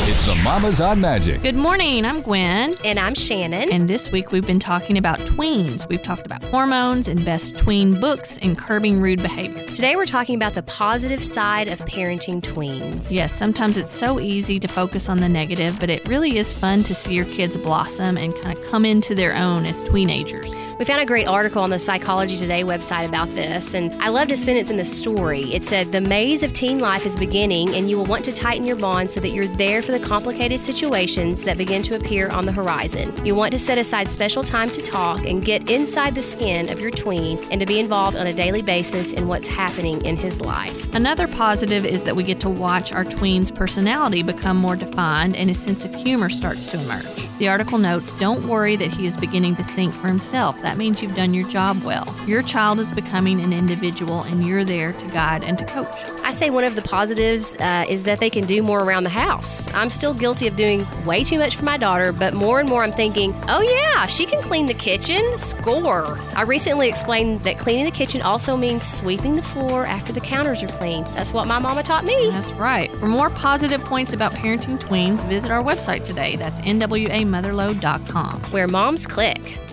It's the Mamas on Magic. Good morning, I'm Gwen. And I'm Shannon. And this week we've been talking about tweens. We've talked about hormones and best tween books and curbing rude behavior. Today we're talking about the positive side of parenting tweens. Yes, sometimes it's so easy to focus on the negative, but it really is fun to see your kids blossom and kind of come into their own as teenagers. We found a great article on the Psychology Today website about this, and I loved a sentence in the story. It said, "The maze of teen life is beginning, and you will want to tighten your bond so that you're there for the complicated situations that begin to appear on the horizon. You want to set aside special time to talk and get inside the skin of your tween and to be involved on a daily basis in what's happening in his life." Another positive is that we get to watch our tween's personality become more defined and his sense of humor starts to emerge. The article notes, "Don't worry that he is beginning to think for himself. That means you've done your job well. Your child is becoming an individual and you're there to guide and to coach." I say one of the positives is that they can do more around the house. I'm still guilty of doing way too much for my daughter, but more and more I'm thinking, oh yeah, she can clean the kitchen. Score. I recently explained that cleaning the kitchen also means sweeping the floor after the counters are clean. That's what my mama taught me. That's right. For more positive points about parenting tweens, visit our website today. That's nwamotherload.com. Where moms click.